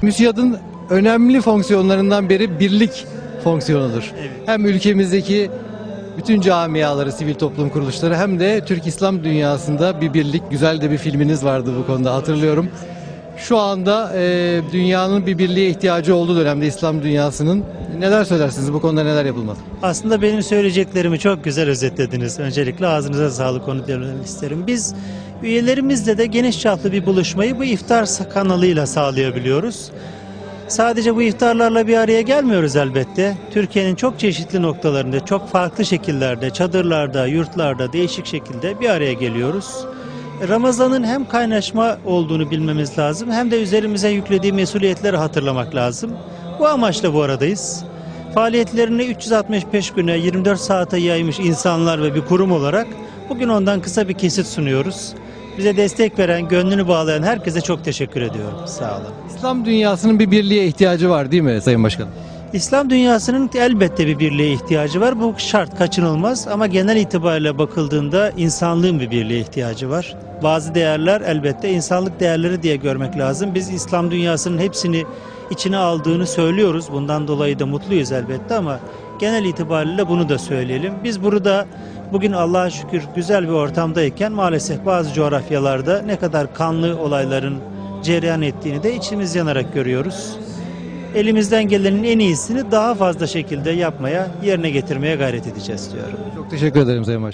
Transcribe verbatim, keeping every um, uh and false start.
MÜSİAD'ın önemli fonksiyonlarından biri birlik fonksiyonudur. Evet. Hem ülkemizdeki bütün camiaları, sivil toplum kuruluşları hem de Türk İslam dünyasında bir birlik, güzel de bir filminiz vardı bu konuda hatırlıyorum. Şu anda e, dünyanın bir birliğe ihtiyacı olduğu dönemde İslam dünyasının neler söylersiniz, bu konuda neler yapılmalı? Aslında benim söyleyeceklerimi çok güzel özetlediniz. Öncelikle ağzınıza sağlık, onu demek isterim. Biz üyelerimizle de geniş çaplı bir buluşmayı bu iftar kanalıyla sağlayabiliyoruz. Sadece bu iftarlarla bir araya gelmiyoruz elbette. Türkiye'nin çok çeşitli noktalarında, çok farklı şekillerde, çadırlarda, yurtlarda, değişik şekilde bir araya geliyoruz. Ramazan'ın hem kaynaşma olduğunu bilmemiz lazım, hem de üzerimize yüklediği mesuliyetleri hatırlamak lazım. Bu amaçla bu aradayız. Faaliyetlerini üç yüz altmış beş güne, yirmi dört saate yaymış insanlar ve bir kurum olarak bugün ondan kısa bir kesit sunuyoruz. Bize destek veren, gönlünü bağlayan herkese çok teşekkür ediyorum. Sağ olun. İslam dünyasının bir birliğe ihtiyacı var değil mi Sayın Başkanım? İslam dünyasının elbette bir birliğe ihtiyacı var. Bu şart, kaçınılmaz, ama genel itibariyle bakıldığında insanlığın bir birliğe ihtiyacı var. Bazı değerler elbette insanlık değerleri diye görmek lazım. Biz İslam dünyasının hepsini içine aldığını söylüyoruz. Bundan dolayı da mutluyuz elbette, ama genel itibariyle bunu da söyleyelim. Biz burada bugün Allah'a şükür güzel bir ortamdayken maalesef bazı coğrafyalarda ne kadar kanlı olayların cereyan ettiğini de içimiz yanarak görüyoruz. Elimizden gelenin en iyisini daha fazla şekilde yapmaya, yerine getirmeye gayret edeceğiz diyorum. Çok teşekkür ederim Sayın Başkanım.